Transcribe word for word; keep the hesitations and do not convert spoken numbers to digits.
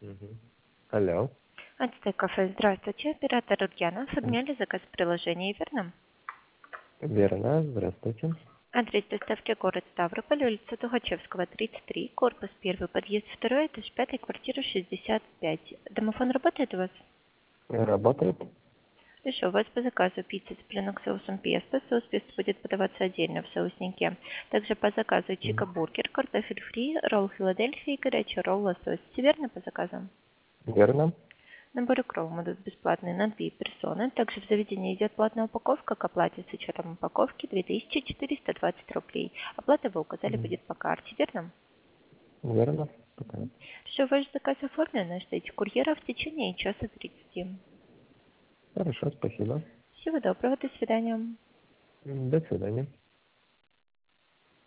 Мгм. Алло. Ацтек кафе, здравствуйте. Оператор Ульяна. Обменяли заказ в приложении, верно? Верно, здравствуйте. Адрес доставки город Ставрополь, улица Тухачевского, тридцать три, корпус первый, подъезд второй, этаж пятый, квартира шестьдесят пять. Домофон работает у вас? Работает? Хорошо, у вас по заказу пицца цыпленок с соусом песто. Соус песто будет подаваться отдельно в соуснике. Также по заказу Мгм. чика-бургер, картофель фри, ролл Филадельфия и горячий ролл лосось. Все верно по заказу? Верно. Наборы кром идут бесплатные на две персоны. Также в заведении идет платная упаковка. К оплате с учетом упаковки две тысячи четыреста двадцать рублей. Оплата вы указали Мгм. будет по карте, верно? Верно. Пока. Все, ваш заказ оформлен. Ждите курьера в течение часа тридцати. Хорошо, спасибо. Всего доброго, до свидания. До свидания.